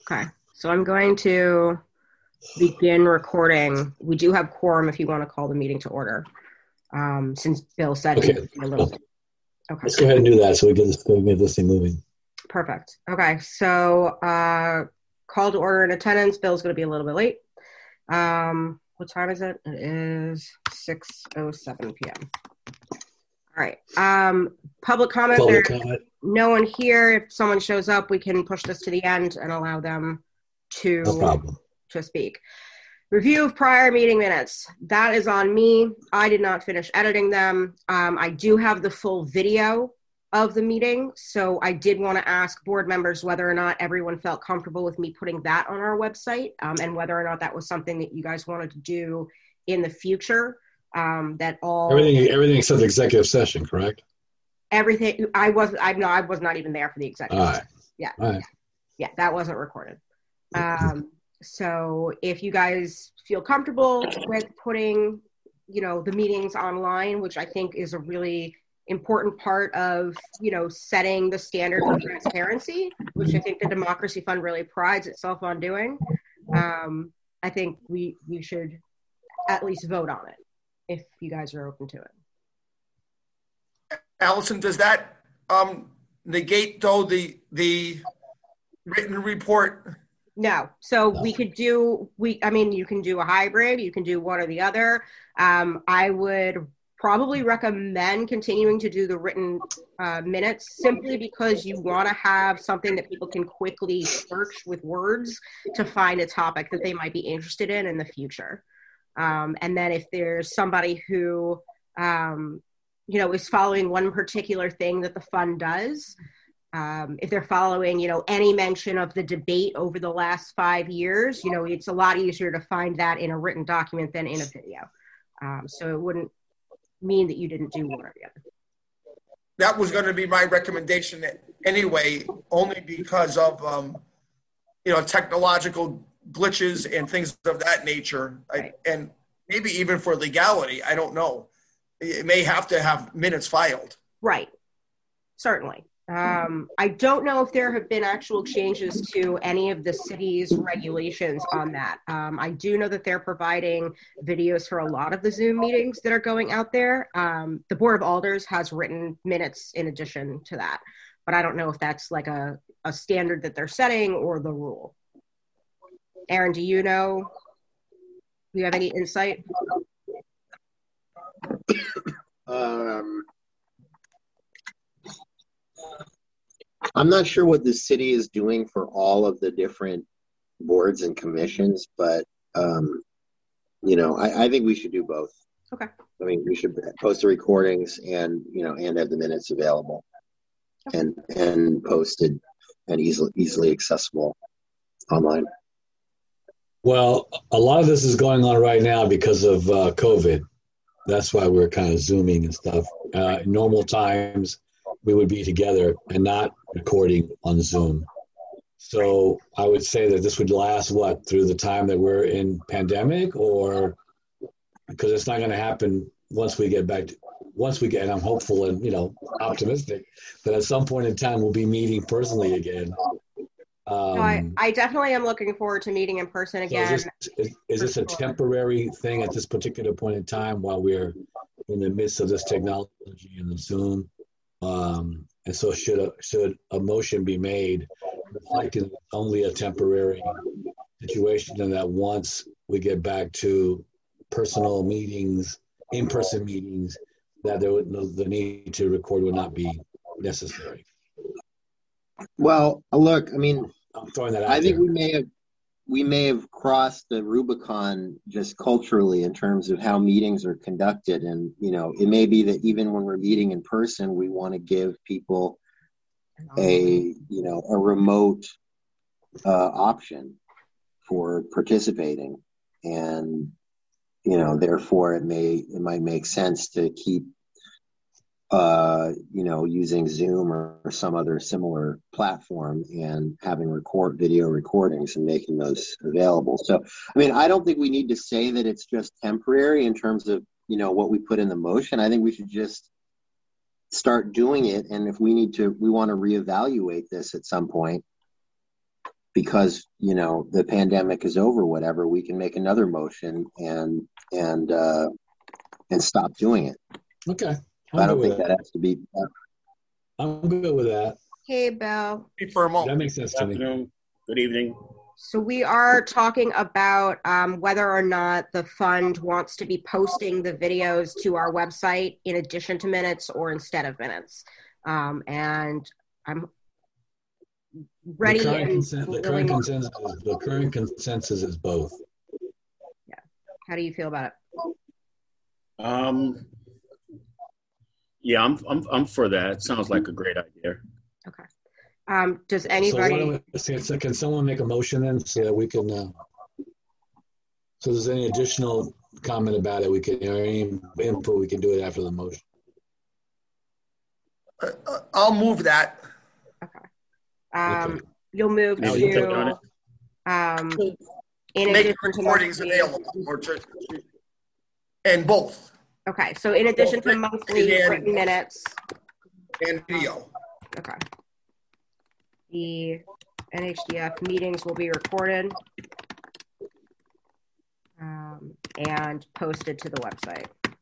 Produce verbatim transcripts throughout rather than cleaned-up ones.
Okay, so I'm going to begin recording. We do have quorum if you want to call the meeting to order, um, since Bill said okay. he would be a little bit. Okay. Let's go ahead and do that so we can, so we get this thing moving. Perfect. Okay, so uh, call to order in attendance. Bill's going to be a little bit late. Um, what time is it? It is six oh seven p.m. All right. Um, public comment. Public There's comment. no one here. If someone shows up, we can push this to the end and allow them to, No problem. to speak. Review of prior meeting minutes. That is on me. I did not finish editing them. Um, I do have the full video of the meeting, so I did want to ask board members whether or not everyone felt comfortable with me putting that on our website, um, and whether or not that was something that you guys wanted to do in the future. Um, that all everything, everything except the executive session, correct? Everything. I was. I no. I was not even there for the executive. All right. Yeah. All right. Yeah, that wasn't recorded. Um, so if you guys feel comfortable with putting, you know, the meetings online, which I think is a really important part of, you know, setting the standard for transparency, which I think the Democracy Fund really prides itself on doing. Um, I think we we should at least vote on it if you guys are open to it. Allison, does that um, negate though the the written report? No. So we could do, we, I mean, you can do a hybrid, you can do one or the other. Um, I would probably recommend continuing to do the written uh, minutes, simply because you want to have something that people can quickly search with words to find a topic that they might be interested in in the future. Um, and then if there's somebody who, um, you know, is following one particular thing that the fund does, Um, if they're following, you know, any mention of the debate over the last five years, you know, it's a lot easier to find that in a written document than in a video. Um, so it wouldn't mean that you didn't do one or the other. That was going to be my recommendation anyway, only because of, um, you know, technological glitches and things of that nature. Right. I, and maybe even for legality, I don't know. It may have to have minutes filed. Right. Certainly. Um, I don't know if there have been actual changes to any of the city's regulations on that. Um, I do know that they're providing videos for a lot of the Zoom meetings that are going out there. Um, the Board of Alders has written minutes in addition to that, but I don't know if that's like a, a standard that they're setting or the rule. Aaron, do you know? Do you have any insight? Um, I'm not sure what the city is doing for all of the different boards and commissions, but, um, you know, I, I think we should do both. Okay. I mean, we should post the recordings and, you know, and have the minutes available okay. and, and posted and easily, easily accessible online. Well, a lot of this is going on right now because of uh, COVID. That's why we're kind of Zooming and stuff. Uh, normal times, we would be together and not recording on Zoom. So I would say that this would last, what, through the time that we're in pandemic, or because it's not going to happen once we get back to, once we get, and I'm hopeful and, you know, optimistic that at some point in time we'll be meeting personally again. Um, no, I, I definitely am looking forward to meeting in person again. So is this, is, is this a temporary thing at this particular point in time while we're in the midst of this technology and the Zoom? Um, and so should a, should a motion be made reflecting only a temporary situation, and that once we get back to personal meetings, in-person meetings, that there would no, the need to record would not be necessary? Well, look, I mean, I'm throwing that out I think there. we may have we may have crossed the Rubicon just culturally in terms of how meetings are conducted. And, you know, it may be that even when we're meeting in person, we want to give people a, you know, a remote uh, option for participating. And, you know, therefore it may, it might make sense to keep, uh, you know, using Zoom or, or some other similar platform and having record video recordings and making those available. So, I mean, I don't think we need to say that it's just temporary in terms of, you know, what we put in the motion. I think we should just start doing it. And if we need to, we want to reevaluate this at some point, because, you know, the pandemic is over, whatever, we can make another motion and, and, uh, and stop doing it. Okay. I don't think that. that has to be. I'm good with that. Hey, Bill. For a moment. That makes sense to me. Good afternoon. Good evening. So we are talking about um, whether or not the fund wants to be posting the videos to our website in addition to minutes or instead of minutes. Um, and I'm ready. The current, and consen- the, current consensus is, the current consensus is both. Yeah. How do you feel about it? Um, yeah, I'm, I'm, I'm for that. It sounds like a great idea. Okay. Um, does anybody? So, we, can someone make a motion then so that we can? Uh, so, if there's any additional comment about it, we can, or any input, we can do it after the motion. Uh, I'll move that. Okay. Um, okay. You'll move Now to. you click on it. Um, in Make addition recordings to available, or to, and both. Okay, so in addition to monthly and, written minutes and video. Okay. The N H D F meetings will be recorded um, and posted to the website.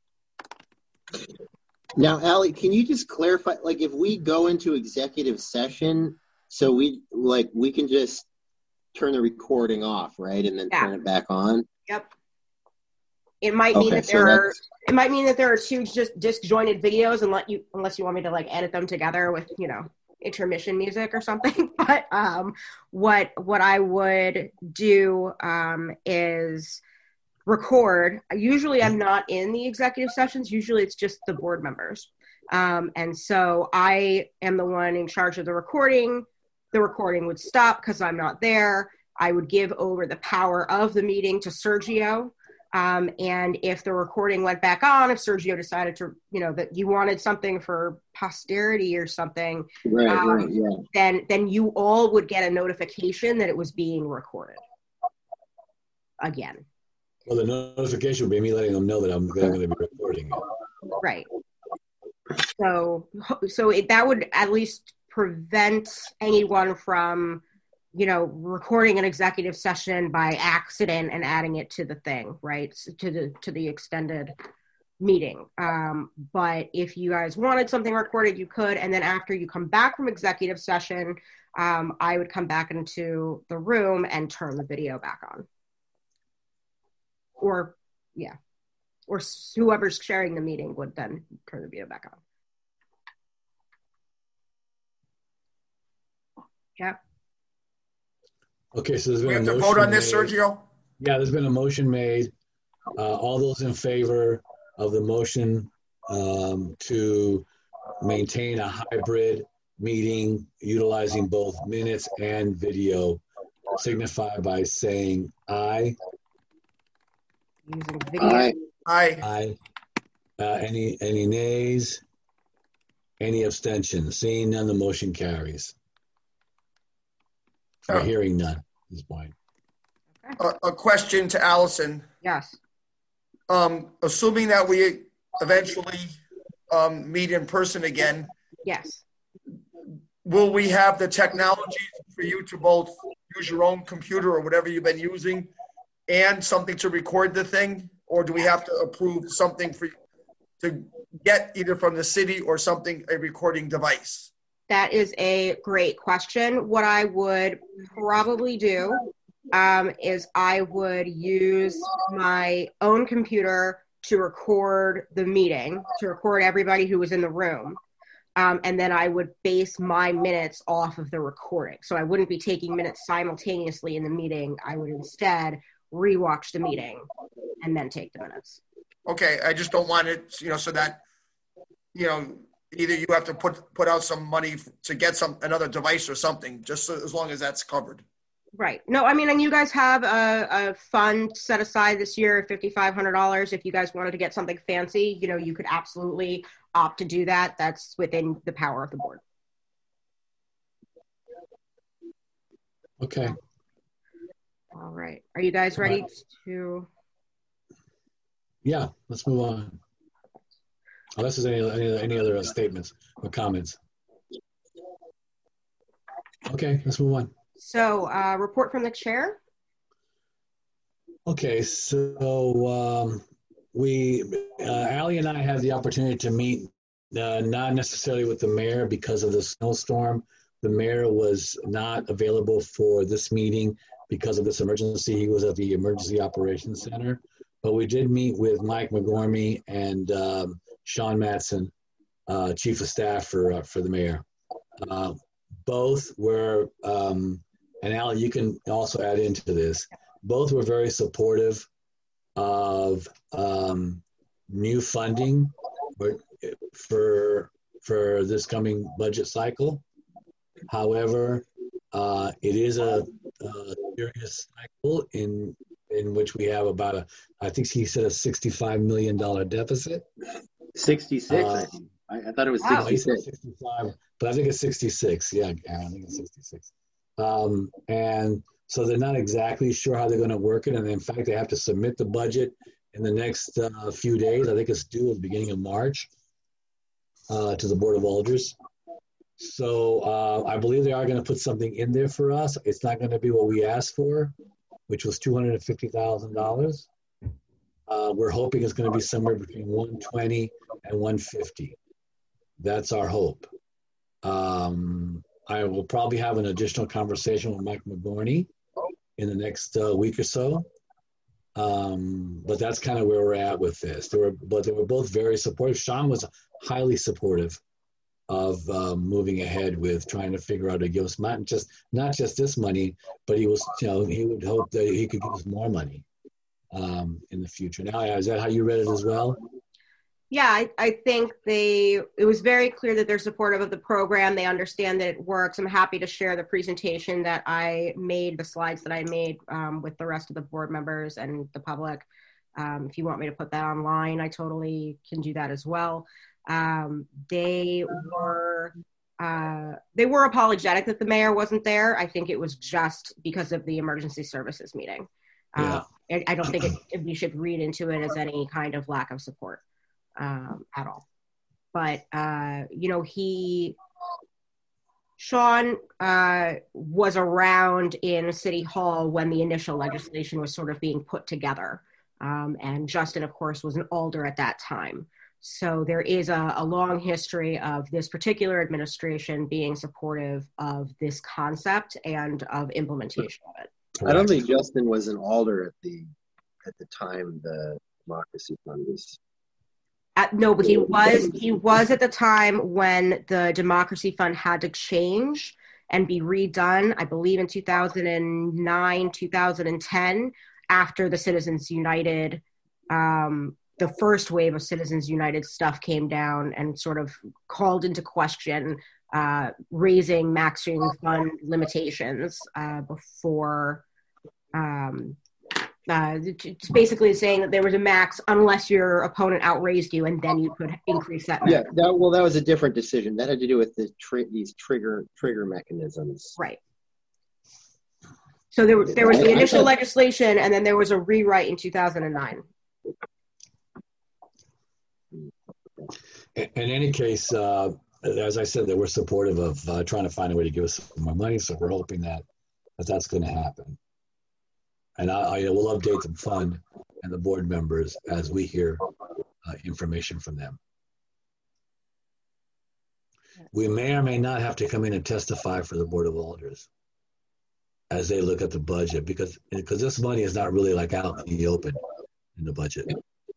Now, Allie, can you just clarify, like if we go into executive session, so we like we can just turn the recording off, right? And then yeah. turn it back on? Yep. It might mean okay, that there so are it might mean that there are two just disjointed videos and let you unless you want me to like edit them together with, you know, intermission music or something. But um what what I would do um is record. Usually I'm not in the executive sessions. Usually it's just the board members. Um and so I am the one in charge of the recording. The recording would stop because I'm not there. I would give over the power of the meeting to Sergio. Um, and if the recording went back on, if Sergio decided to, you know, that you wanted something for posterity or something, right, um, right, yeah. then then you all would get a notification that it was being recorded again. Well, the notification would be me letting them know that I'm, that I'm going to be recording it. Right. So, so it, that would at least prevent anyone from, you know, recording an executive session by accident and adding it to the thing, right? To the to the extended meeting. Um, but if you guys wanted something recorded, you could. And then after you come back from executive session, um, I would come back into the room and turn the video back on. Or, yeah. Or whoever's sharing the meeting would then turn the video back on. Yeah. Okay, so there's been we a have motion to vote on this, made. Sergio? Yeah, there's been a motion made. Uh, all those in favor of the motion um, to maintain a hybrid meeting utilizing both minutes and video signify by saying aye. Using video. Aye. Aye. Aye. Uh, any, any nays? Any abstentions? Seeing none, the motion carries. Or hearing none at this point. A, a question to Allison. Yes. Um, assuming that we eventually um, meet in person again. Yes. Will we have the technology for you to both use your own computer or whatever you've been using and something to record the thing? Or do we have to approve something for to get either from the city or something, a recording device? That is a great question. What I would probably do um, is I would use my own computer to record the meeting, to record everybody who was in the room. Um, and then I would base my minutes off of the recording. So I wouldn't be taking minutes simultaneously in the meeting. I would instead rewatch the meeting and then take the minutes. Okay, I just don't want it, you know, so that, you know, either you have to put put out some money to get some another device or something, just so, as long as that's covered. Right. No, I mean, and you guys have a, a fund set aside this year, five thousand five hundred dollars. If you guys wanted to get something fancy, you know, you could absolutely opt to do that. That's within the power of the board. Okay. All right. Are you guys ready to? Yeah, let's move on. Unless there's any, any, any other statements or comments. Okay, let's move on. So, uh, report from the chair. Okay, so um, we, uh, Allie and I had the opportunity to meet, uh, not necessarily with the mayor because of the snowstorm. The mayor was not available for this meeting because of this emergency. He was at the Emergency Operations Center. But we did meet with Mike McGormy and um, Sean Matson, uh, Chief of Staff for uh, for the mayor. Uh, both were, um, and Allie, you can also add into this, both were very supportive of um, new funding for, for, for this coming budget cycle. However, uh, it is a, a serious cycle in in which we have about a, I think he said a sixty-five million dollars deficit. sixty-six, Uh, I think. I, I thought it was Wow. sixty-six. sixty-five, but I think it's sixty-six. Yeah, I think it's sixty-six. Um, and so they're not exactly sure how they're going to work it. And in fact, they have to submit the budget in the next uh, few days. I think it's due at the beginning of March uh, to the Board of Alders. So uh, I believe they are going to put something in there for us. It's not going to be what we asked for, which was two hundred fifty thousand dollars. Uh, we're hoping it's going to be somewhere between one hundred twenty and one hundred fifty. That's our hope. Um, I will probably have an additional conversation with Mike McGorney in the next uh, week or so. Um, but that's kind of where we're at with this. They were, but they were both very supportive. Sean was highly supportive of uh, moving ahead with trying to figure out to give us not just not just this money, but he was, you know, he would hope that he could give us more money um, in the future. Now, is that how you read it as well? Yeah, I, I think they, it was very clear that they're supportive of the program. They understand that it works. I'm happy to share the presentation that I made, the slides that I made um, with the rest of the board members and the public. Um, if you want me to put that online, I totally can do that as well. Um, they were, uh, they were apologetic that the mayor wasn't there. I think it was just because of the emergency services meeting. Uh, Yeah. I, I don't think it, we should read into it as any kind of lack of support. Um, at all. But, uh, you know, he, Sean uh, was around in City Hall when the initial legislation was sort of being put together. Um, and Justin, of course, was an alder at that time. So there is a, a long history of this particular administration being supportive of this concept and of implementation of it. I don't think Justin was an alder at the at the time the Democracy Fund was. Uh, no, but he was he was at the time when the Democracy Fund had to change and be redone, I believe in two thousand nine, two thousand ten, after the Citizens United, um, the first wave of Citizens United stuff came down and sort of called into question uh, raising maximum fund limitations uh, before um, Uh, it's basically saying that there was a max unless your opponent outraised you, and then you could increase that max. Yeah, that, well, that was a different decision. That had to do with the tri- these trigger trigger mechanisms. Right. So there, there was the initial legislation, and then there was a rewrite in two thousand nine. In any case, uh, as I said, they were supportive of uh, trying to find a way to give us more money, so we're hoping that, that that's going to happen. And I, I will update the fund and the board members as we hear uh, information from them. We may or may not have to come in and testify for the Board of Alders as they look at the budget, because because this money is not really like out in the open in the budget.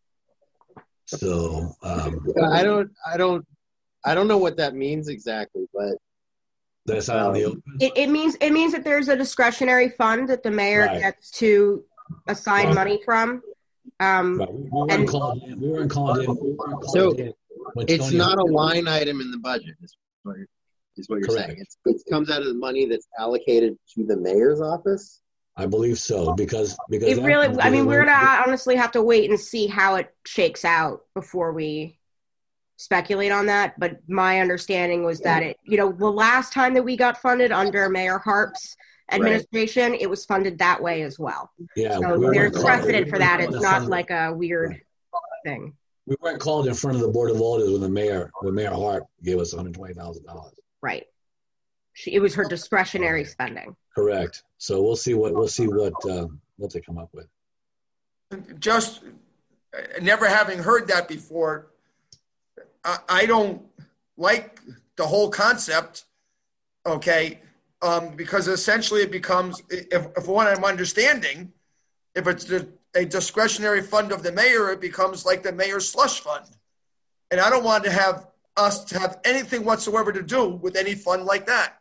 So um, I don't, I don't, I don't know what that means exactly, but. That's out in the open. It, it means it means that there's a discretionary fund that the mayor Right. gets to assign Right. money from. Um, Right. We weren't and- called in. We weren't called in. We weren't called So, in when It's Tony- not a line item in the budget, is what you're, is what you're Correct. saying. It's, it comes out of the money that's allocated to the mayor's office. I believe so, because because it that- really, I mean, we're because- gonna honestly have to wait and see how it shakes out before we speculate on that. But my understanding was that it, you know, the last time that we got funded under Mayor Harp's administration, it was funded that way as well. Yeah, So we weren't there's called- precedent we for weren't that. called It's in not front of- like a weird thing. We weren't called in front of the Board of Alders when the mayor, when Mayor Hart gave us one hundred twenty thousand dollars. Right. she, it was her discretionary spending. Correct. So we'll see what we'll see what uh, what they come up with. Just uh, never having heard that before, I, I don't like the whole concept. Okay, um, because essentially it becomes, if, if what I'm understanding, if it's the, a discretionary fund of the mayor, it becomes like the mayor's slush fund, and I don't want to have us to have anything whatsoever to do with any fund like that.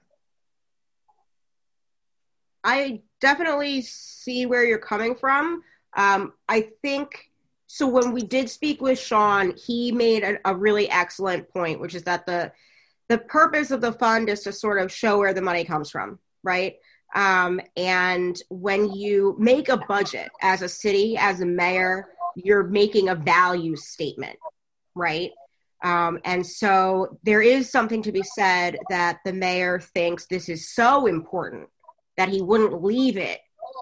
I definitely see where you're coming from. Um, I think, so when we did speak with Sean, he made a, a really excellent point, which is that the the purpose of the fund is to sort of show where the money comes from, right? Um, and when you make a budget as a city, as a mayor, you're making a value statement, right? Um, and so there is something to be said that the mayor thinks this is so important that he wouldn't leave it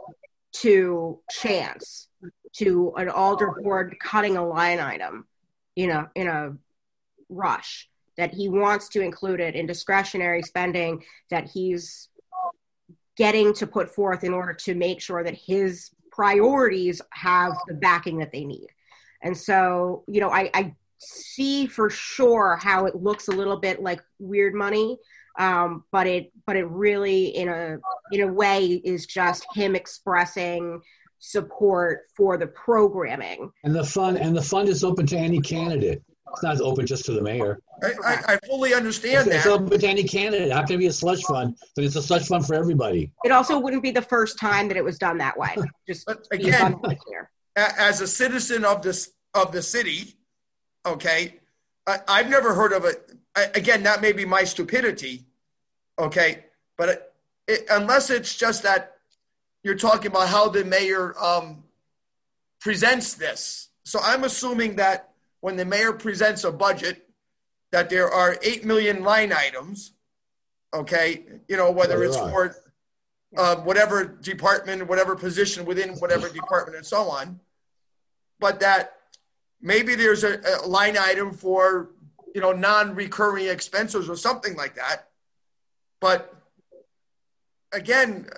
to chance, to an alder board cutting a line item, you know, in a rush, that he wants to include it in discretionary spending that he's getting to put forth in order to make sure that his priorities have the backing that they need. And so, you know, I, I see for sure how it looks a little bit like weird money, um, but it but it really, in a in a way, is just him expressing support for the programming. And the fund and the fund is open to any candidate. It's not open just to the mayor. I, I, I fully understand It's, it's that. open to any candidate. How can it be a slush fund? Then it's a slush fund for everybody. It also wouldn't be the first time that it was done that way. Just But to be again, abundantly clear. a- as a citizen of this of the city, okay, I, I've never heard of it. I, again, that may be my stupidity, okay, but it, it, unless it's just that you're talking about how the mayor um, presents this. So I'm assuming that when the mayor presents a budget, that there are eight million line items, okay, you know, whether Yeah, it's there are. for uh, whatever department, whatever position within whatever department and so on, but that maybe there's a, a line item for, you know, non-recurring expenses or something like that. But again,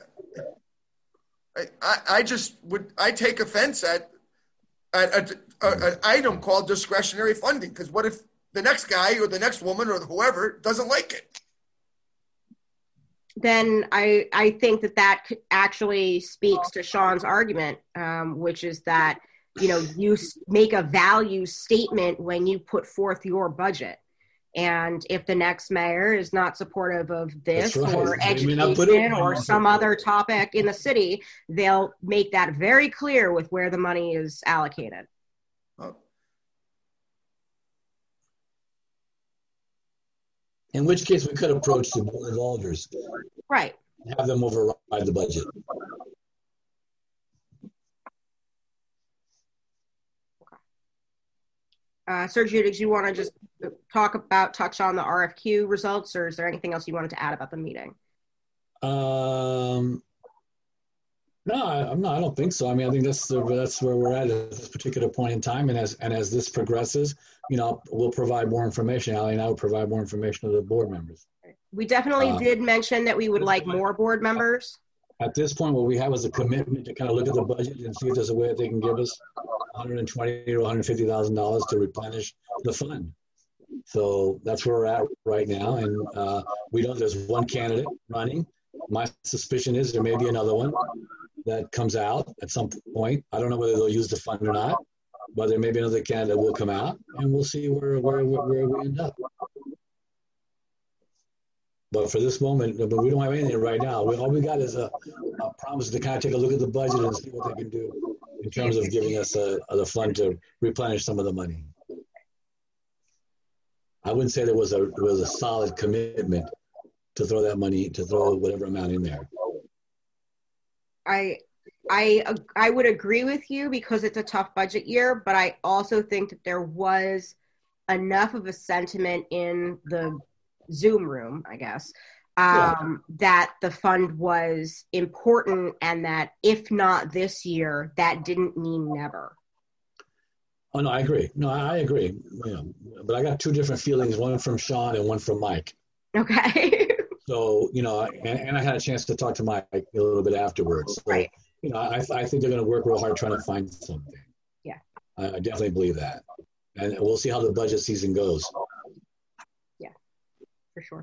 I, I, I just would, I take offense at, at a, a, an item called discretionary funding, because what if the next guy or the next woman or whoever doesn't like it? Then I, I think that that c- actually speaks to Sean's argument, um, which is that, you know, you s- make a value statement when you put forth your budget. And if the next mayor is not supportive of this That's right. or They may not put it education on or there. some other topic in the city, they'll make that very clear with where the money is allocated. Uh, In which case, we could approach the board of alders Right. and have them override the budget. Uh, Sergio, did you want to just talk about, touch on the R F Q results, or is there anything else you wanted to add about the meeting? Um, no, I, I'm not. I don't think so. I mean, I think that's the, that's where we're at at this particular point in time. And as and as this progresses, you know, we'll provide more information. Ali and I will provide more information to the board members. We definitely Uh, did mention that we would like more board members. At this point, what we have is a commitment to kind of look at the budget and see if there's a way that they can give us one hundred twenty to one hundred fifty thousand dollars to replenish the fund. So that's where we're at right now. And uh, we know there's one candidate running. My suspicion is there may be another one that comes out at some point. I don't know whether they'll use the fund or not, but there may be another candidate that will come out, and we'll see where where where we end up. But for this moment, but we don't have anything right now. We, all we got is a, a promise to kind of take a look at the budget and see what they can do in terms of giving us a, a, the fund to replenish some of the money. I wouldn't say there was a there was a solid commitment to throw that money, to throw whatever amount in there. I, I, I would agree with you because it's a tough budget year, but I also think that there was enough of a sentiment in the Zoom room, I guess, um, yeah. that the fund was important, and that if not this year, that didn't mean never. Oh no, I agree. No, I agree. You know, but I got two different feelings: one from Sean and one from Mike. Okay. So, you know, and, and I had a chance to talk to Mike a little bit afterwards. So, Right. you know, I, I think they're going to work real hard trying to find something. Yeah. I, I definitely believe that. And we'll see how the budget season goes. Yeah, for sure.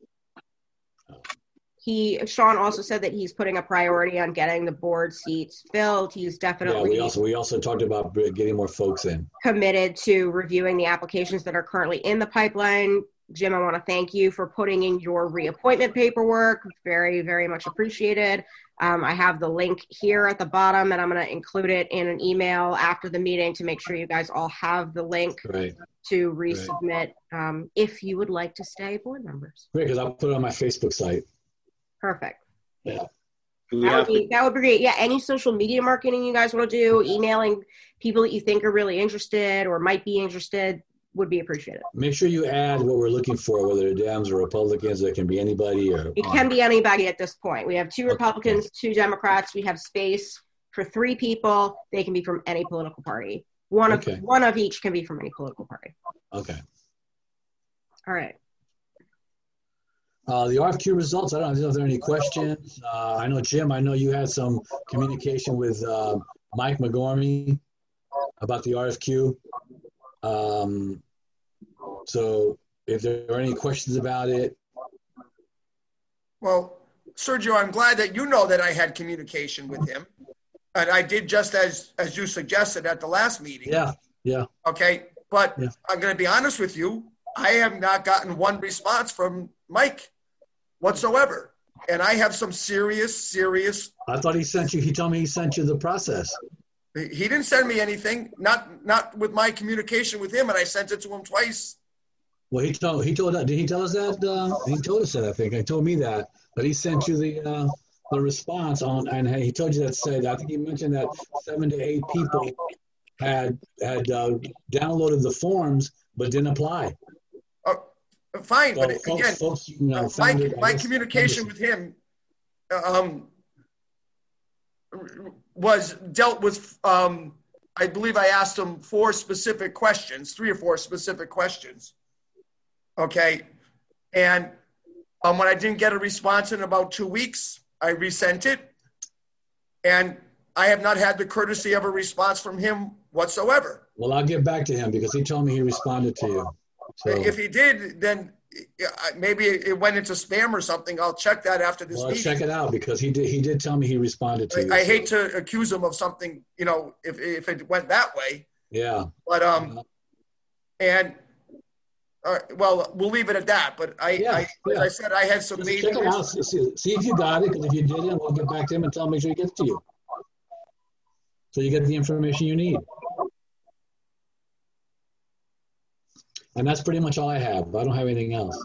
He, Sean also said that he's putting a priority on getting the board seats filled. He's Yeah, definitely we also we also talked about getting more folks in. committed to reviewing the applications that are currently in the pipeline. Jim, I want to thank you for putting in your reappointment paperwork. Very, very much appreciated. Um, I have the link here at the bottom, and I'm going to include it in an email after the meeting to make sure you guys all have the link Right. to resubmit um, if you would like to stay board members. Great, because I'll put it on my Facebook site. Perfect. Yeah. Do we That would, have to, be, that would be great. Yeah, any social media marketing you guys want to do, emailing people that you think are really interested or might be interested would be appreciated. Make sure you add what we're looking for, whether they're Dems or Republicans. It can be anybody. Or It can be anybody at this point. We have two Republicans, two Democrats. We have space for three people. They can be from any political party. One of Okay. one of each can be from any political party. Okay. All right. Uh, the R F Q results, I don't know if there are any questions. Uh, I know, Jim, I know you had some communication with uh, Mike McGormy about the R F Q. Um, so if there are any questions about it. Well, Sergio, I'm glad that you know that I had communication with him. And I did just as, as you suggested at the last meeting. Yeah, yeah. Okay. But Yeah. I'm going to be honest with you. I have not gotten one response from Mike whatsoever. And I have some serious, serious, I thought he sent you, he told me he sent you the process. he didn't send me anything, not, not with my communication with him. And I sent it to him twice. Well, he told, he told, did he tell us that? Uh, he told us that, I think. He told me that, but he sent you the, uh, the response on, and he told you that said, I think he mentioned that seven to eight people had, had uh, downloaded the forms, but didn't apply. Oh, fine. So But folks, again, folks, you know, my, found it, I my guess, communication with him um, was dealt with, um, I believe I asked him four specific questions, three or four specific questions. Okay. And um, when I didn't get a response in about two weeks, I resent it. And I have not had the courtesy of a response from him whatsoever. Well, I'll get back to him because he told me he responded to you. So, If he did, then uh, maybe it went into spam or something. I'll check that after this well, meeting. check it out because he did. He did tell me he responded to you. I, I so- hate to accuse him of something, you know, if if it went that way. Yeah. But um, and uh, well, we'll leave it at that. But I, Yeah, I yeah. as I said, I had some Just major. check him out. See, see see if you got it. Because if you didn't, we'll get back to him and tell him make sure he gets to you. So you get the information you need. And that's pretty much all I have. I don't have anything else.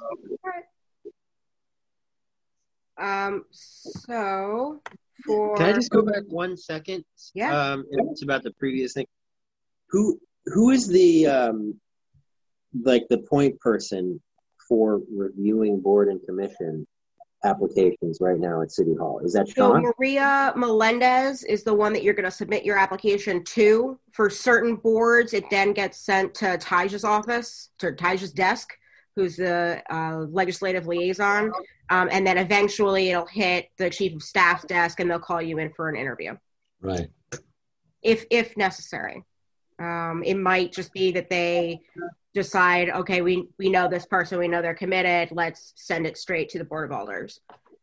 Um, so for Can I just go back one second? Yeah. Um, it's about the previous thing. Who who is the um, like the point person for reviewing board and commission applications right now at City Hall? Is that So Sean? Maria Melendez is the one that you're going to submit your application to. For certain boards, it then gets sent to Tyja's office, to Tyja's desk, who's the uh, legislative liaison. Um, and then eventually it'll hit the chief of staff's desk and they'll call you in for an interview Right. if, if necessary. Um, it might just be that they decide, okay, we, we know this person, we know they're committed. Let's send it straight to the Board of Alders.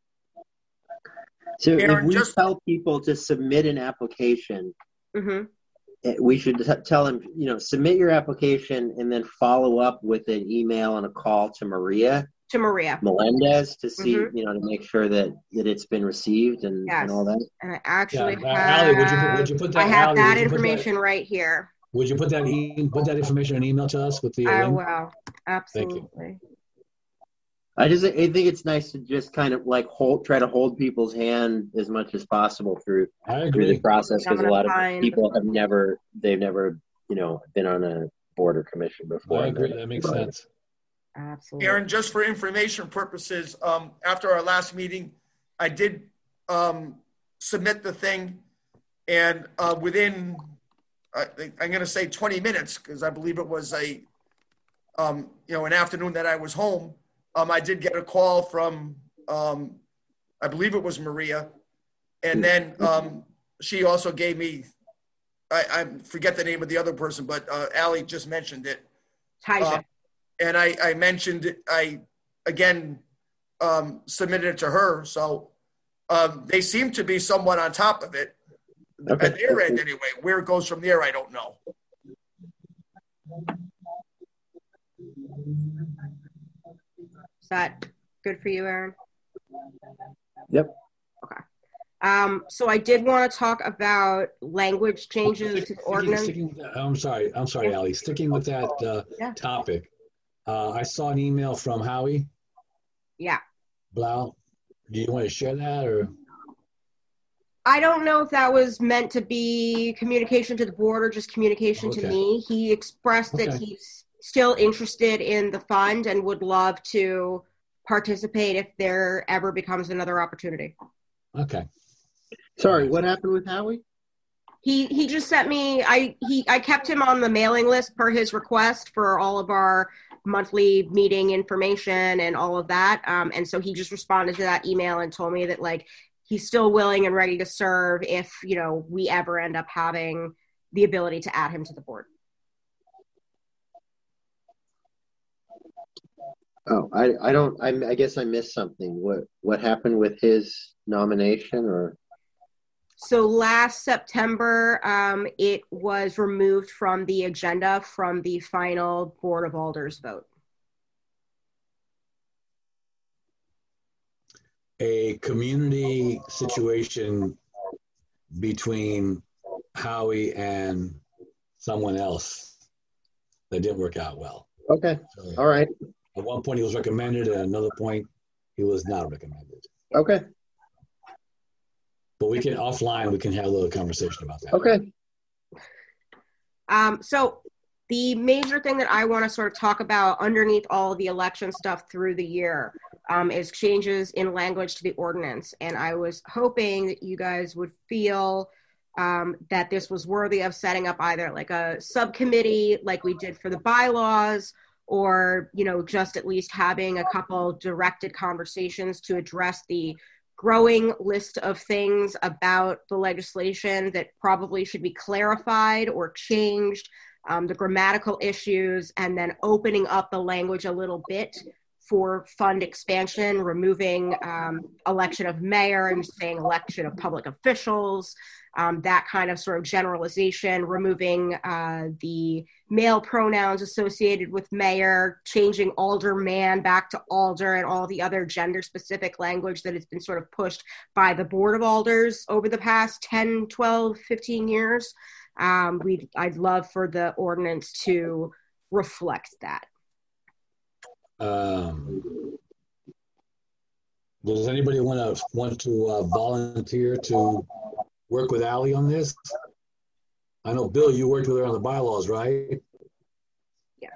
So if Aaron, we just- tell people to submit an application, Mm-hmm. eh, we should t- tell them, you know, submit your application and then follow up with an email and a call to Maria To Maria. Melendez to see, Mhm. you know, to make sure that, that it's been received and, Yes. and all that. And I actually Yeah, uh, have, Ally, would you put- would you put that- I have Ally, that would you put that- information right here. Would you put that e- put that information in an email to us with the I link? will. Absolutely. I just I think it's nice to just kind of like hold, try to hold people's hand as much as possible through I through the agree. process I'm because a gonna lot of find- people have never they've never you know been on a board or commission before. I agree. That makes sense. Absolutely. Aaron, just for information purposes, um, after our last meeting, I did um, submit the thing, and uh, within, I, I'm going to say twenty minutes, because I believe it was a, um, you know, an afternoon that I was home, um, I did get a call from Um, I believe it was Maria. And then um, she also gave me, I, I forget the name of the other person, but uh, Allie just mentioned it. Taija. Uh, and I, I mentioned, it, I, again, um, submitted it to her. So um, they seem to be somewhat on top of it. Okay. At their end anyway. Where it goes from there, I don't know. Is that good for you, Aaron? Yep. Okay. Um, so I did want to talk about language changes to the Sticking- ordinance. sticking with that- I'm sorry, I'm sorry, Ali. Sticking with that uh, Yeah. topic, uh, I saw an email from Howie Yeah. Blau. Do you want to share that, or? I don't know if that was meant to be communication to the board or just communication Okay. to me. He expressed that Okay. he's still interested in the fund and would love to participate if there ever becomes another opportunity. Okay. Sorry, what happened with Howie? He he just sent me I he I kept him on the mailing list per his request for all of our monthly meeting information and all of that. Um, and so he just responded to that email and told me that like he's still willing and ready to serve if, you know, we ever end up having the ability to add him to the board. Oh, I, I don't, I, I guess I missed something. What, what happened with his nomination or? So last September, um, it was removed from the agenda from the final Board of Alders vote. A community situation between Howie and someone else that didn't work out well. Okay, So all right, at one point he was recommended, at another point he was not recommended. okay, But we can, offline, we can have a little conversation about that. okay. Um, so the major thing that I want to sort of talk about underneath all of the election stuff through the year um, is changes in language to the ordinance. And I was hoping that you guys would feel um, that this was worthy of setting up either like a subcommittee like we did for the bylaws, or, you know, just at least having a couple directed conversations to address the growing list of things about the legislation that probably should be clarified or changed, um, the grammatical issues, and then opening up the language a little bit for fund expansion, removing um, election of mayor and saying election of public officials, um, that kind of sort of generalization, removing uh, the male pronouns associated with mayor, changing alderman back to alder, and all the other gender-specific language that has been sort of pushed by the Board of Alders over the past ten, twelve, fifteen years. Um, we'd, I'd love for the ordinance to reflect that. Um, does anybody want to want to uh, volunteer to work with Allie on this? I know, Bill, you worked with her on the bylaws, right? Yes.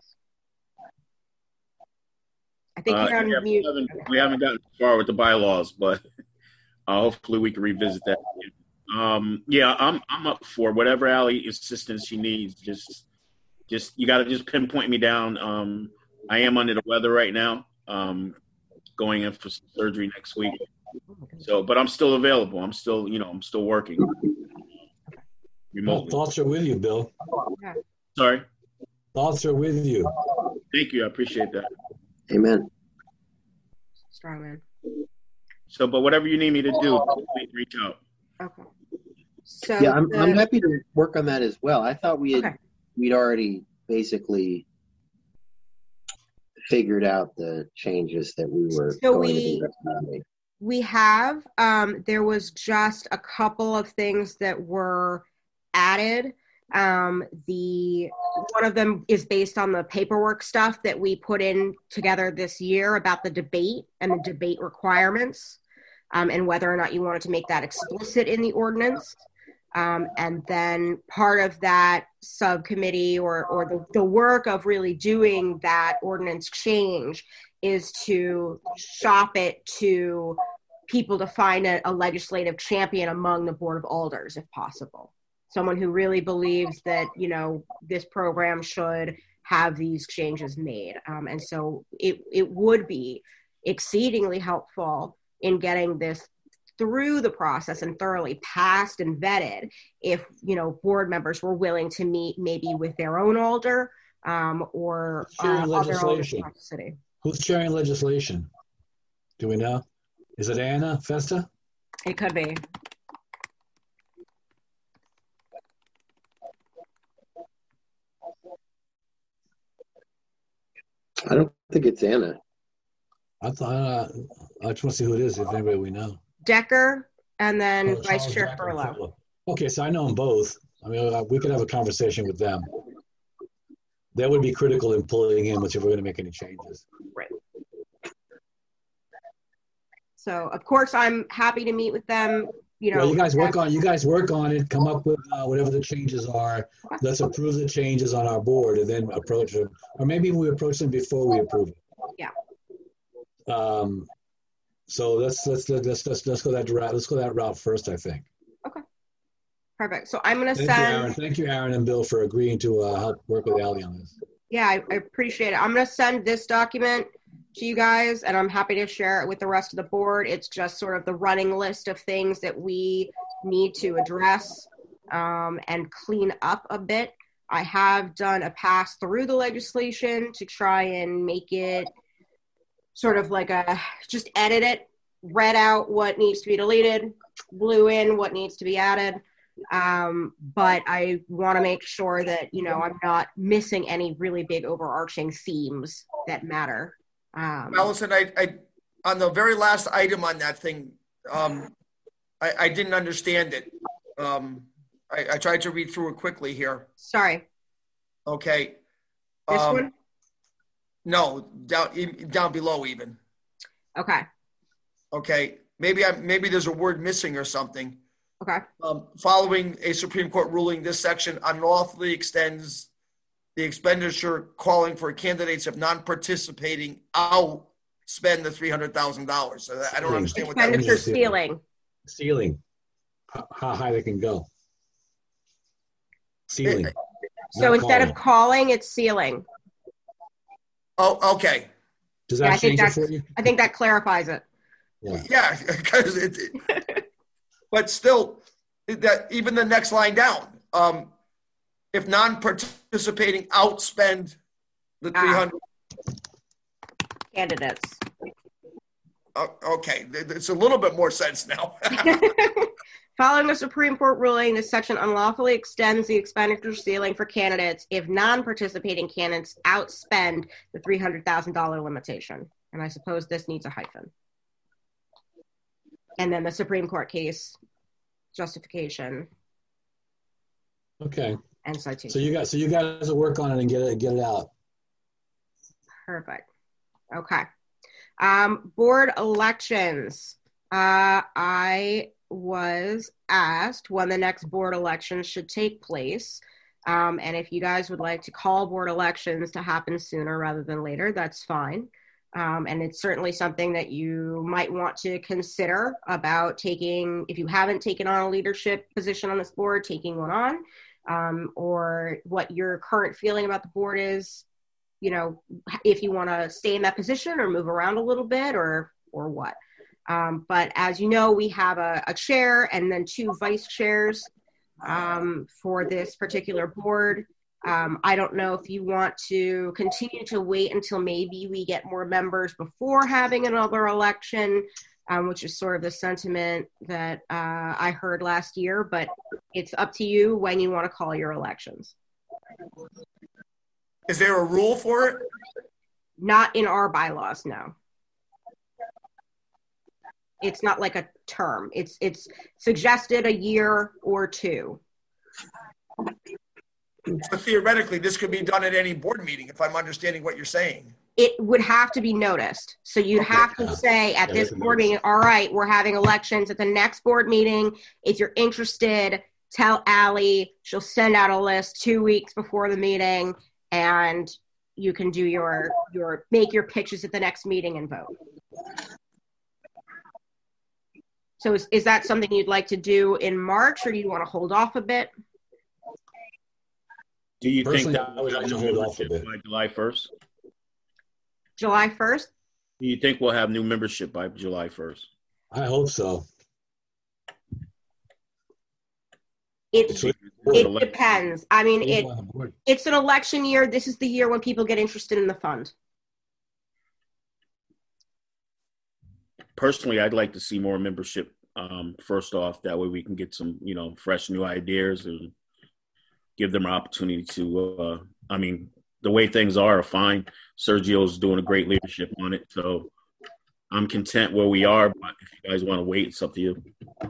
I think Uh, you're on yeah, we, mute. haven't, we haven't gotten far with the bylaws, but uh, hopefully we can revisit that. Um, yeah, I'm I'm up for whatever Allie assistance she needs. Just just you got to just pinpoint me down. Um, I am under the weather right now. Um, going in for some surgery next week. So, but I'm still available. I'm still, you know, I'm still working remotely. Thoughts are with you, Bill. Yeah. Sorry. Thoughts are with you. Thank you. I appreciate that. Amen. Strong man. So, but whatever you need me to do, please reach out. Okay. So Yeah, I'm, the, I'm happy to work on that as well. I thought we had, Okay. we'd already basically figured out the changes that we were So going we- to be recommending. we have, um, there was just a couple of things that were added. Um, the one of them is based on the paperwork stuff that we put in together this year about the debate and the debate requirements, um, and whether or not you wanted to make that explicit in the ordinance. Um, and then part of that subcommittee or, or the, the work of really doing that ordinance change is to shop it to people to find a, a legislative champion among the Board of Alders, if possible. Someone who really believes that, you know, this program should have these changes made. Um, and so it, it would be exceedingly helpful in getting this through the process and thoroughly passed and vetted if, you know, board members were willing to meet maybe with their own alder um, or Sharing uh, other alders legislation. across the city. Who's chairing legislation? Do we know? Is it Anna Festa? It could be. I don't think it's Anna. I thought, uh, I just want to see who it is, if anybody we know. Decker and then Oh, Vice Charles Chair Decker Furlow. Furlow. Okay, so I know them both. I mean, uh, we could have a conversation with them. That would be critical in pulling in, which if we're going to make any changes. Right. So, of course, I'm happy to meet with them. You know, Well, you guys work on you guys work on it. Come up with uh, whatever the changes are. Let's approve the changes on our board, and then approach them. Or maybe we approach them before we approve it. Yeah. Um. So let's let's let's let's let's go that route. Let's go that route first. I think. Perfect. So I'm going to Thank you, Aaron. send. Thank you, Aaron and Bill, for agreeing to uh, help work with Ally on this. Yeah, I, I appreciate it. I'm going to send this document to you guys, and I'm happy to share it with the rest of the board. It's just sort of the running list of things that we need to address um, and clean up a bit. I have done a pass through the legislation to try and make it sort of like a, just edit it, read out what needs to be deleted, blew in what needs to be added. Um, but I want to make sure that, you know, I'm not missing any really big overarching themes that matter. Um, Allison, I, I, on the very last item on that thing, um, I, I didn't understand it. Um, I, I tried to read through it quickly here. sorry, Okay. this Um, one? No, down, e- down below even. Okay. Okay. Maybe I, maybe there's a word missing or something. Okay. Um, following a Supreme Court ruling, this section unlawfully extends the expenditure calling for candidates of non-participating outspend the three hundred thousand dollars. So I don't understand what that means. Expenditure ceiling. Ceiling. How, how high they can go. Ceiling. So Not instead calling. of calling, it's ceiling. Oh, okay. Does Yeah, that I think change it that's, for you? I think that clarifies it. Yeah. Yeah, because it, it- but still, that even the next line down, um, if non-participating outspend the Ah. three hundred. Candidates. Uh, okay, it's a little bit more sense now. Following a Supreme Court ruling, this section unlawfully extends the expenditure ceiling for candidates if non-participating candidates outspend the three hundred thousand dollars limitation. And I suppose this needs a hyphen. And then the Supreme Court case justification Okay. and citation. So you guys, so you guys will work on it and get it, get it out. Perfect. Okay. Um, board elections. Uh, I was asked when the next board elections should take place. Um, and if you guys would like to call board elections to happen sooner rather than later, that's fine. Um, and it's certainly something that you might want to consider about taking, if you haven't taken on a leadership position on this board, taking one on, um, or what your current feeling about the board is, you know, if you want to stay in that position or move around a little bit or, or what. Um, but as you know, we have a, a chair and then two vice chairs um, for this particular board. Um, I don't know if you want to continue to wait until maybe we get more members before having another election, um, which is sort of the sentiment that uh, I heard last year, but it's up to you when you want to call your elections. Is there a rule for it? Not in our bylaws, no. It's not like a term. It's it's suggested a year or two. So theoretically, this could be done at any board meeting, if I'm understanding what you're saying. It would have to be noticed. So you'd have to say at Yeah, this that's board meeting, all right, we're having elections at the next board meeting. If you're interested, tell Ally. She'll send out a list two weeks before the meeting, and you can do your your make your pitches at the next meeting and vote. So is, is that something you'd like to do in March, or do you want to hold off a bit? Do you think Personally, that I would like to hold off a bit. by July first? July first? Do you think we'll have new membership by July first? I hope so. It's, it depends. I mean, it it's an election year. This is the year when people get interested in the fund. Personally, I'd like to see more membership. Um, first off, that way we can get some, you know, fresh new ideas and give them an opportunity to. Uh, I mean, the way things are, are fine. Sergio's doing a great leadership on it, so I'm content where we are. But if you guys want to wait, it's up to you.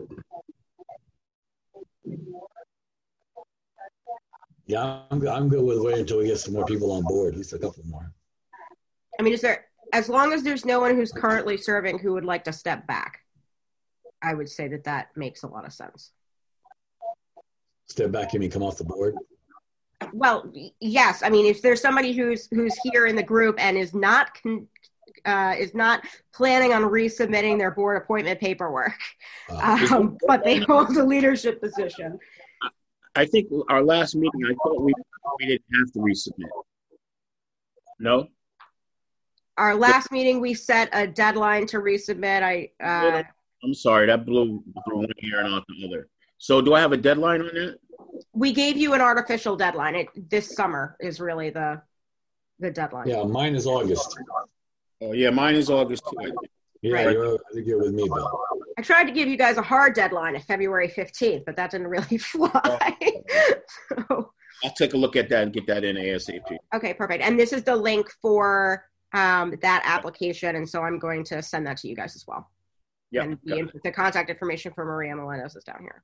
Yeah, I'm, I'm good with waiting until we get some more people on board, at least a couple more. I mean, is there, as long as there's no one who's currently serving who would like to step back, I would say that that makes a lot of sense. Step back, you mean come off the board? Well, yes. I mean, if there's somebody who's who's here in the group and is not con- uh, is not planning on resubmitting their board appointment paperwork, uh, um, but they hold a leadership position. I think our last meeting, I thought we we didn't have to resubmit. No? Our last meeting, we set a deadline to resubmit. I. Uh, I'm sorry, that blew through one ear and out the other. So do I have a deadline on that? We gave you an artificial deadline. It, this summer is really the the deadline. Yeah, mine is August. Oh, yeah, mine is August too, I think. Yeah, Right. you're, I think you're with me, Bill. I tried to give you guys a hard deadline of February fifteenth, but that didn't really fly. So, I'll take a look at that and get that in ASAP. okay, perfect. And this is the link for um, that application, and so I'm going to send that to you guys as well. Yeah. And the, the contact information for Maria Melenos is down here.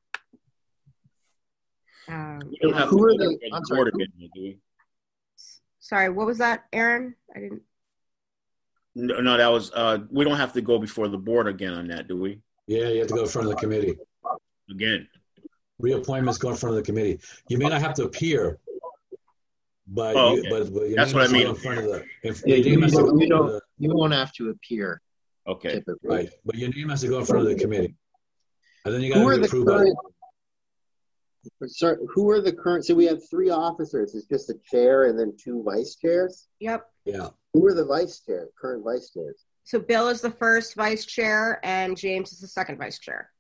Um, We don't have Who to are go the- to I'm the sorry, board who- again, do we? sorry, what was that, Aaron? I didn't. No, no, that was, uh, we don't have to go before the board again on that, do we? Yeah, you have to go in front of the committee. Again. Reappointments go in front of the committee. You may not have to appear, but Oh, you, okay. but, but your That's name what has I to mean. go in front of the. If, Yeah, your you name has to don't- go you in don't- front of You won't have to appear Okay. typically. the- right, but your name has to go in front of the committee, and then you got Who are to be the approved by. current? Sir, who are the current? So we have three officers. It's just a chair and then two vice chairs. Yep. Yeah, Who are the vice chairs? Current vice chairs. So Bill is the first vice chair, and James is the second vice chair.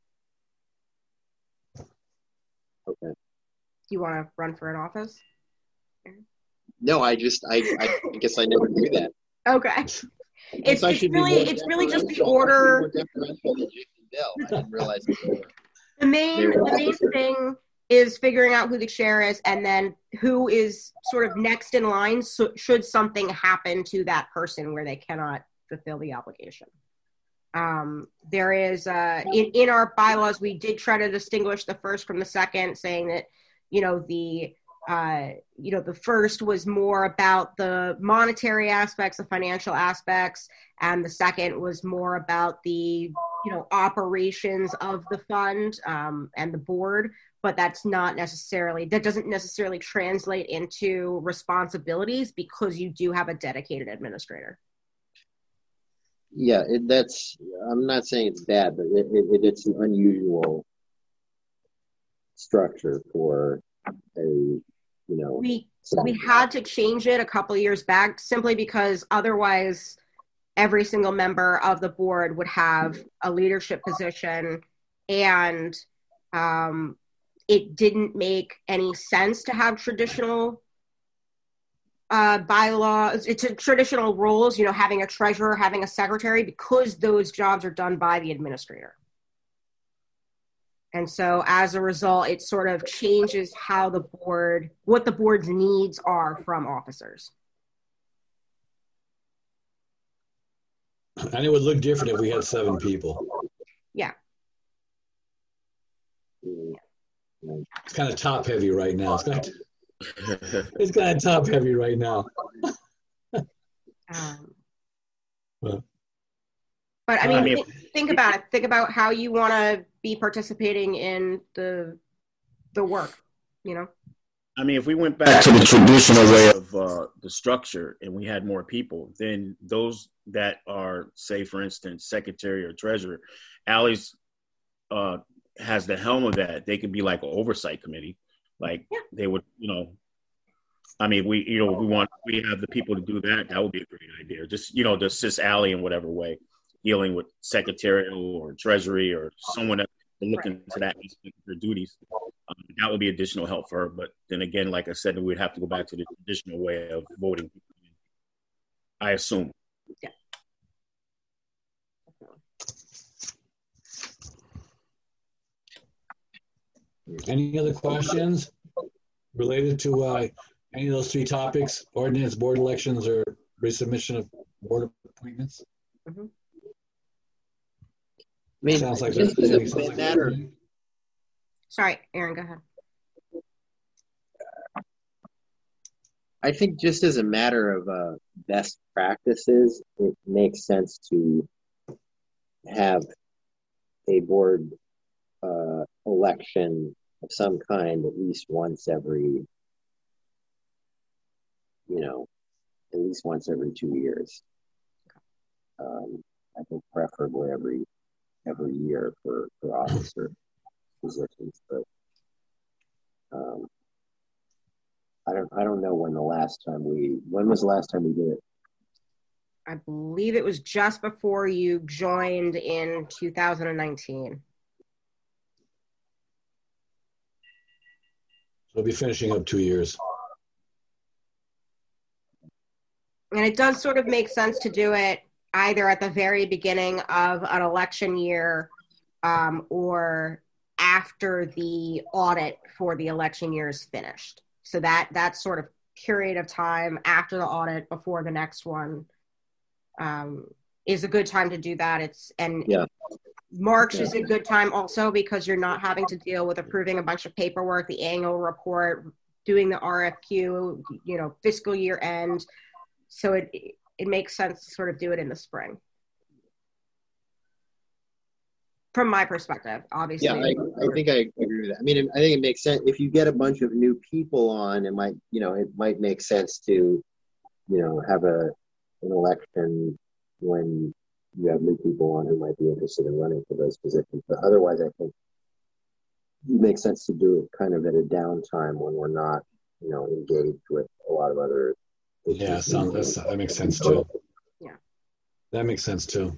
Okay. Do you want to run for an office? No, I just I I guess I never knew that. Okay. It's, I it's should be really more it's really just the deferential. I should be order. more deferential than Jake and Bill. I didn't realize that they were- The main the main thing is figuring out who the chair is, and then who is sort of next in line so, should something happen to that person where they cannot fulfill the obligation. Um, there is uh, in in our bylaws, we did try to distinguish the first from the second, saying that you know the uh, you know the first was more about the monetary aspects, the financial aspects, and the second was more about the you know operations of the fund um, and the board. But that's not necessarily, that doesn't necessarily translate into responsibilities because you do have a dedicated administrator. Yeah, it, that's. I'm not saying it's bad, but it, it, it's an unusual structure for a, you know. We we had to change it a couple of years back simply because otherwise every single member of the board would have a leadership position, and um, it didn't make any sense to have traditional uh, bylaws, it's a traditional roles, you know, having a treasurer, having a secretary, because those jobs are done by the administrator. And so as a result, it sort of changes how the board, what the board's needs are from officers. and it would look different if we had seven people. Yeah. It's kind of top heavy right now. It's kind of, it's kind of top heavy right now. Um, Well, but I mean, I mean, think, think about it. Think about how you want to be participating in the the work, you know? I mean, if we went back to the traditional way of uh, the structure and we had more people, then those that are, say, for instance, secretary or treasurer, Allie's uh, has the helm of that. They could be like an oversight committee. Like Yeah. they would, you know, I mean, we, you know, we want, we have the people to do that. That would be a great idea. Just, you know, to assist Allie in whatever way, dealing with secretarial or treasury or someone that can look into that aspect of her duties. Um, that would be additional help for her. But then again, like I said, we'd have to go back to the traditional way of voting, I assume. Yeah. Any other questions related to uh, any of those three topics, ordinance, board elections, or resubmission of board appointments? Mm-hmm. I mean, sounds like just that's as a like matter. Sorry, Aaron, go ahead. I think just as a matter of uh, best practices, it makes sense to have a board uh, election of some kind at least once every, you know, at least once every two years. Um, I think preferably every every year for, for officer positions, but um, I don't I don't know when the last time we when was the last time we did it? I believe it was just before you joined in two thousand nineteen. So we'll be finishing up two years. And it does sort of make sense to do it either at the very beginning of an election year um, or after the audit for the election year is finished. So that that sort of period of time after the audit, before the next one, um, is a good time to do that. It's and Yeah. March Yeah. is a good time also because you're not having to deal with approving a bunch of paperwork, the annual report, doing the R F Q, you know, fiscal year end. So it it makes sense to sort of do it in the spring. From my perspective, obviously. Yeah, I, I think I agree with that. I mean, I think it makes sense if you get a bunch of new people on. It might, you know, it might make sense to, you know, have a an election when you have new people on who might be interested in running for those positions. But otherwise, I think it makes sense to do it kind of at a downtime when we're not, you know, engaged with a lot of other. Yeah, sounds that's, that makes sense too. Yeah, that makes sense too.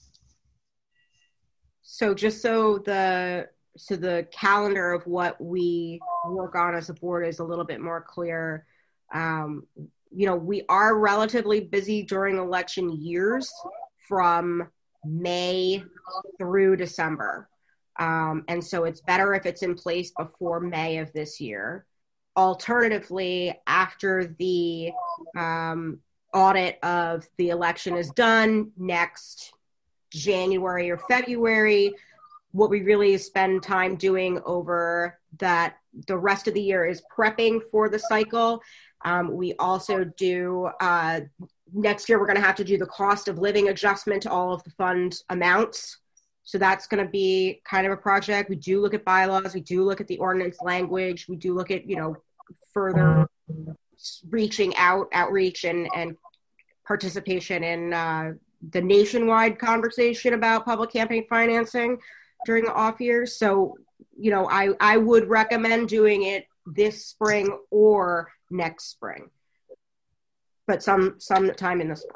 So just so the so the calendar of what we work on as a board is a little bit more clear. Um, you know, we are relatively busy during election years from May through December. Um, and so it's better if it's in place before May of this year. Alternatively, after the um, audit of the election is done next January or February, what we really spend time doing over that the rest of the year is prepping for the cycle. Um, we also do, uh, next year we're going to have to do the cost of living adjustment to all of the fund amounts. So that's going to be kind of a project. We do look at bylaws. We do look at the ordinance language. We do look at, you know, further reaching out, outreach and, and participation in uh, the nationwide conversation about public campaign financing during the off years. So, you know, I, I would recommend doing it this spring or next spring, but some, some time in the spring.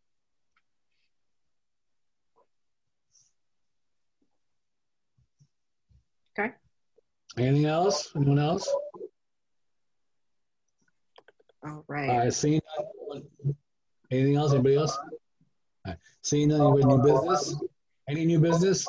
Okay. Anything else? Anyone else? All right. Uh, seeing anything else? Anybody else? All right. Seeing none with new business? Any new business?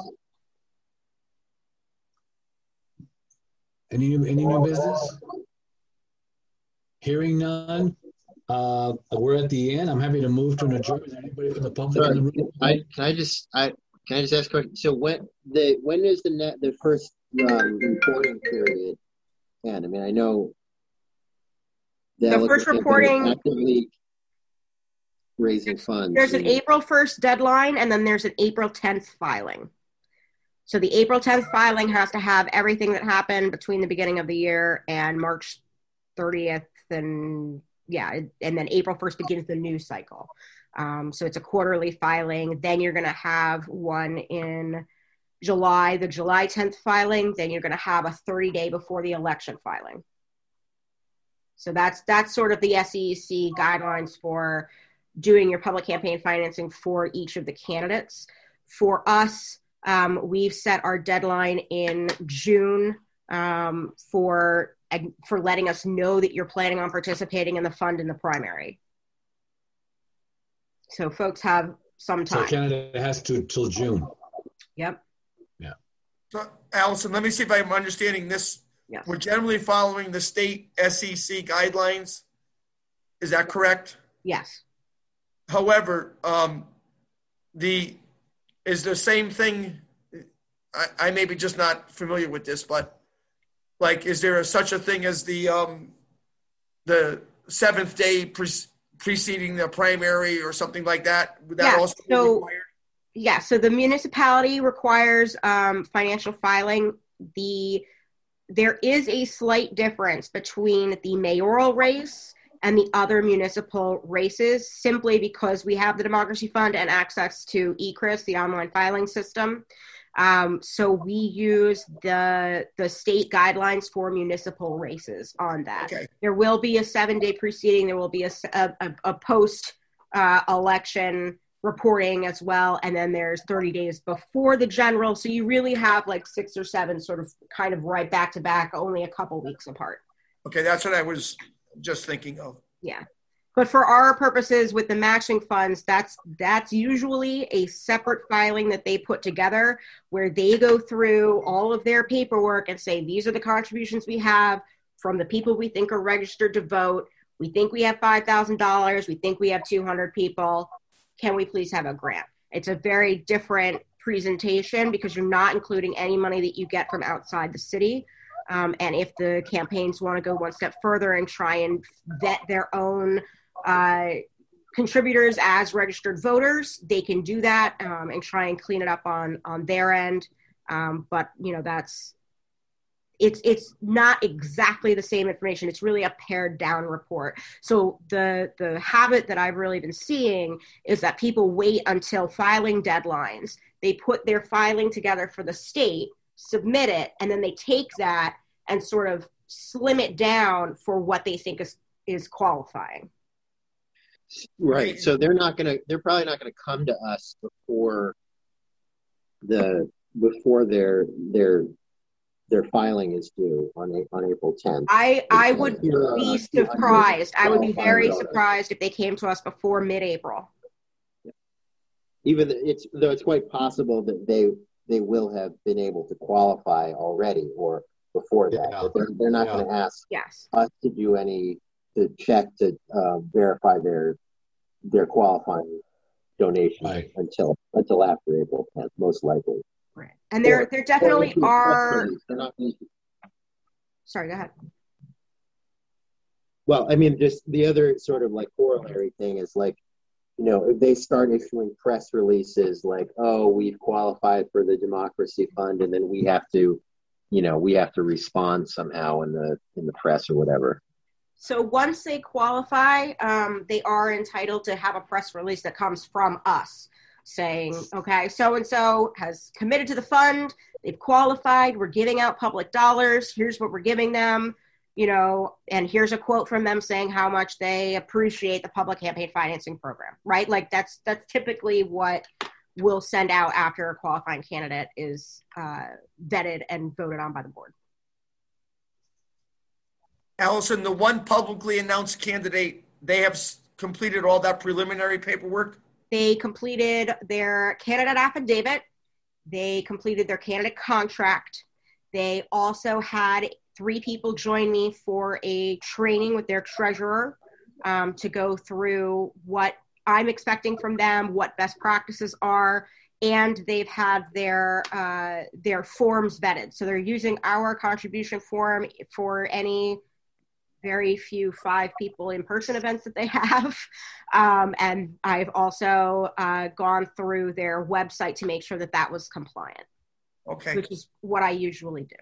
Any new, any new business? Hearing none. Uh, we're at the end. I'm happy to move to an adjournment. Is there anybody from the public in the room? I can I just I can I just ask a question? So when the when is the net the first um, reporting period end? I mean, I know the first reporting actively raising funds. There's an April first deadline, and then there's an April tenth filing. So the April tenth filing has to have everything that happened between the beginning of the year and March thirtieth, and yeah, and then April first begins the new cycle. Um, so it's a quarterly filing. Then you're going to have one in July, the July tenth filing. Then you're going to have a thirty day before the election filing. So that's that's sort of the S E C guidelines for doing your public campaign financing for each of the candidates. For us, um, we've set our deadline in June um, for for letting us know that you're planning on participating in the fund in the primary. So folks have some time. So Canada has to till June. Yep. Yeah. So, Allison, let me see if I'm understanding this. Yes. We're generally following the state S E C guidelines. Is that correct? Yes. However, um, the is the same thing. I, I may be just not familiar with this, but like, is there a, such a thing as the um, the seventh day pre- preceding the primary or something like that? Would that Yeah, also be so- required? Yeah, so the municipality requires um, financial filing. The there is a slight difference between the mayoral race and the other municipal races, simply because we have the Democracy Fund and access to E C R I S, the online filing system. Um, so we use the the state guidelines for municipal races on that. Okay. There will be a seven-day preceding. There will be a, a, a post uh, election reporting as well, and then there's thirty days before the general, so you really have like six or seven sort of kind of right back to back, only a couple weeks apart. Okay, that's what I was just thinking of. Yeah, but for our purposes with the matching funds, that's that's usually a separate filing that they put together where they go through all of their paperwork and say, these are the contributions we have from the people we think are registered to vote. We think we have five thousand dollars. We think we have two hundred people. Can we please have a grant? It's a very different presentation because you're not including any money that you get from outside the city. Um, and if the campaigns want to go one step further and try and vet their own uh, contributors as registered voters, they can do that um, and try and clean it up on, on their end. Um, but, you know, that's, It's it's not exactly the same information. It's really a pared down report. So the the habit that I've really been seeing is that people wait until filing deadlines. They put their filing together for the state, submit it, and then they take that and sort of slim it down for what they think is is qualifying. Right. So they're not gonna they're probably not gonna come to us before the before their their their filing is due on on April tenth. I, I would Here, uh, be two hundred surprised. I would be very qualified voters. surprised if they came to us before mid-April. Even it's though it's quite possible that they they will have been able to qualify already or before that. Yeah. But they're, they're not Yeah. going to ask Yes. us to do any to check to uh, verify their their qualifying donation Right. until until after April tenth, most likely. Right. And there, Or- there or definitely issue a press are. release. They're not gonna- Sorry, go ahead. Well, I mean, just the other sort of like corollary thing is like, you know, if they start issuing press releases like, oh, we've qualified for the Democracy Fund, and then we have to, you know, we have to respond somehow in the in the press or whatever. So once they qualify, um, they are entitled to have a press release that comes from us saying, okay, so-and-so has committed to the fund, they've qualified, we're giving out public dollars, here's what we're giving them, you know, and here's a quote from them saying how much they appreciate the public campaign financing program, right? Like that's that's typically what we'll send out after a qualifying candidate is uh, vetted and voted on by the board. Allison, the one publicly announced candidate, they have s- completed all that preliminary paperwork? They completed their candidate affidavit. They completed their candidate contract. They also had three people join me for a training with their treasurer um, to go through what I'm expecting from them, what best practices are, and they've had their uh, their forms vetted. So they're using our contribution form for any very few five people in-person events that they have. Um, and I've also uh, gone through their website to make sure that that was compliant, Okay. which is what I usually do.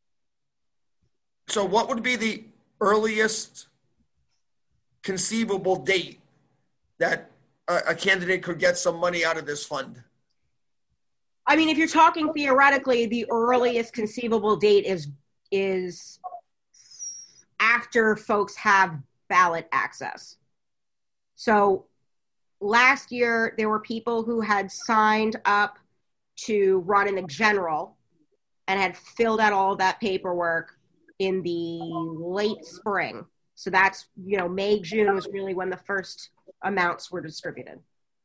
So what would be the earliest conceivable date that a, a candidate could get some money out of this fund? I mean, if you're talking theoretically, the earliest conceivable date is is after folks have ballot access. So last year, there were people who had signed up to run in the general and had filled out all of that paperwork in the late spring. So that's, you know, May, June was really when the first amounts were distributed.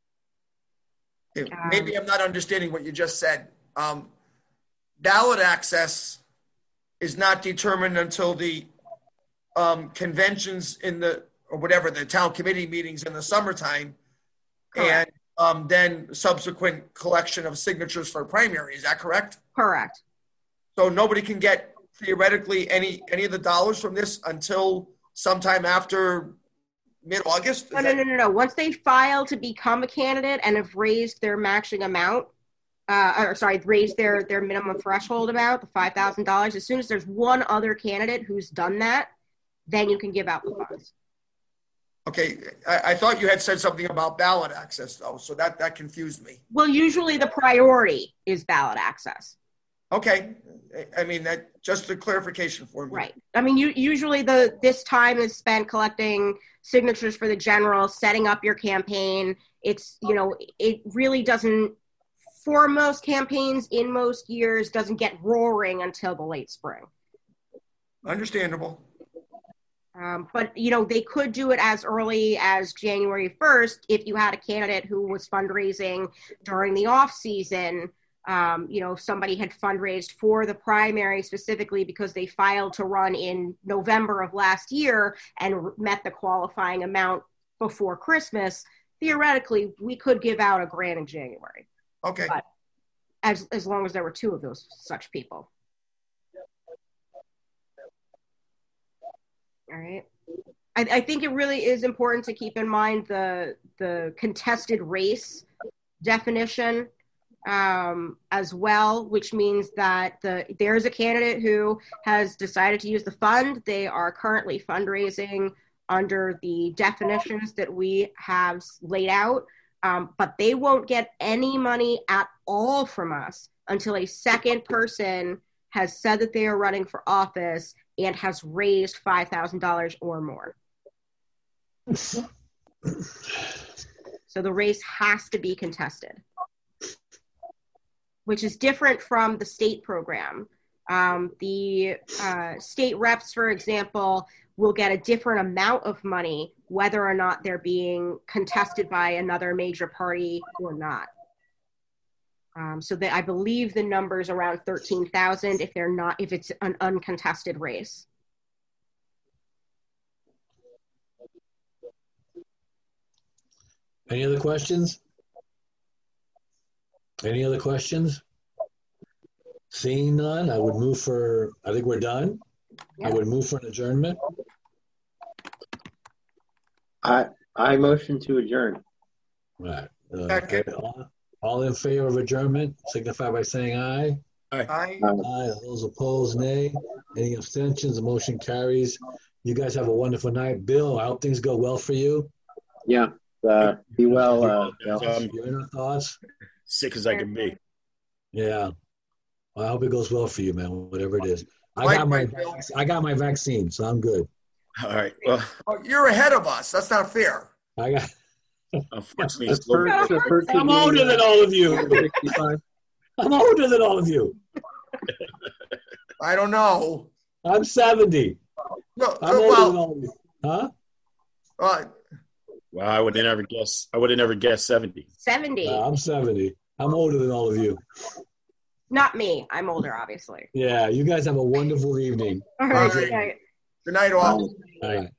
Maybe I'm not understanding what you just said. Um, ballot access is not determined until the um, conventions in the, or whatever, the town committee meetings in the summertime. Correct. And um, then subsequent collection of signatures for primary. Is that correct? Correct. So nobody can get theoretically any any of the dollars from this until sometime after mid-August? No, no, no, no, no. Once they file to become a candidate and have raised their matching amount, uh, or sorry, raised their, their minimum threshold amount, the five thousand dollars, as soon as there's one other candidate who's done that, then you can give out the funds. Okay, I, I thought you had said something about ballot access, though, so that, that confused me. Well, usually the priority is ballot access. Okay, I mean, that just a clarification for me. Right. I mean, you, usually the this time is spent collecting signatures for the general, setting up your campaign. It's, you know, it really doesn't, for most campaigns in most years, doesn't get roaring until the late spring. Understandable. Um, but, you know, they could do it as early as January first if you had a candidate who was fundraising during the off season. Um, you know, if somebody had fundraised for the primary specifically because they filed to run in November of last year and met the qualifying amount before Christmas, theoretically, we could give out a grant in January. Okay. But as, as long as there were two of those such people. All right. I, I think it really is important to keep in mind the the contested race definition um, as well, which means that the there's a candidate who has decided to use the fund. They are currently fundraising under the definitions that we have laid out, um, but they won't get any money at all from us until a second person has said that they are running for office and has raised five thousand dollars or more. So the race has to be contested, which is different from the state program. Um, the uh, state reps, for example, will get a different amount of money whether or not they're being contested by another major party or not. Um, so that I believe the number is around thirteen thousand if they're not, if it's an uncontested race. Any other questions? Any other questions? Seeing none, I would move for, I think we're done. Yeah. I would move for an adjournment. I I motion to adjourn. All right. Uh, all, all in favor of adjournment, signify by saying aye. Aye. Aye. Aye. Those opposed, nay. Any abstentions? The motion carries. You guys have a wonderful night. Bill, I hope things go well for you. Yeah. Uh, be well. Uh, um, your inner thoughts. Sick as I can be. Yeah. Well, I hope it goes well for you, man. Whatever it is. I got my I got my vaccine, so I'm good. All right. Well, oh, you're ahead of us. That's not fair. I got. Unfortunately, it's first, first I'm older than all of you. I'm older than all of you. I don't know. I'm seventy. No, I'm older well, than all of you. Huh? Uh, well, I would have never guessed. I would have never guessed seventy. seventy. Uh, I'm seventy. I'm older than all of you. Not me. I'm older, obviously. Yeah, you guys have a wonderful evening. All right. All right. Good night, all. All right.